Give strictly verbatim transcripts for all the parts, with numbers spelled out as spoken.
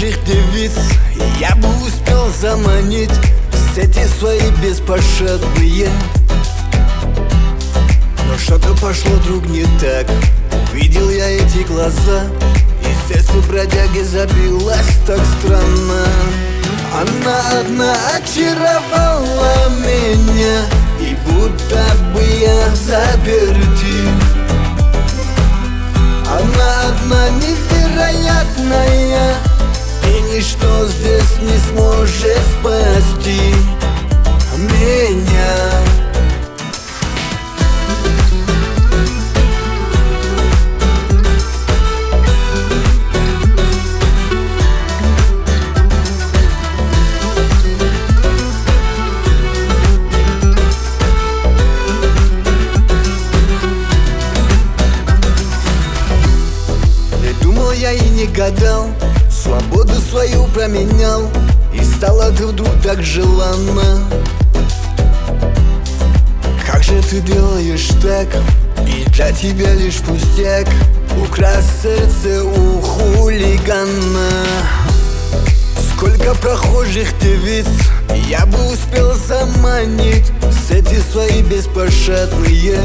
прохожих девиц я бы успел заманить в сети свои беспощадные. Но что-то пошло, друг, не так. Увидел я эти глаза, и сердце бродяги забилось так странно. Она одна очаровала меня, и будто бы я заперти. Она одна невероятная, и ничто здесь не сможет спасти меня. Я и не гадал, свободу свою променял, и стала ты вдруг так желанна. Как же ты делаешь так? И для тебя лишь пустяк украсть сердце у хулигана. Сколько прохожих девиц я бы успел заманить в сети свои беспощадные.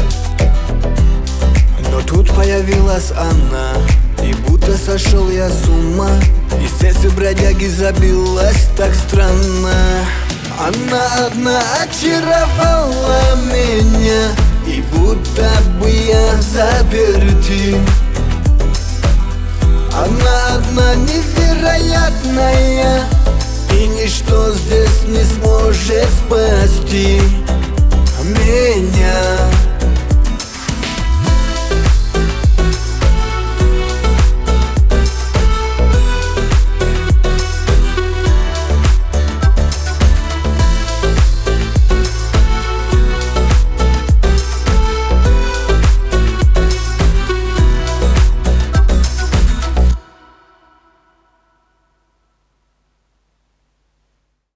Но тут появилась она, и будто сошел я с ума, и сердце бродяги забилось так странно. Она одна очаровала меня, и будто бы я заперти. Она одна невероятная, и ничто здесь не сможет спасти меня.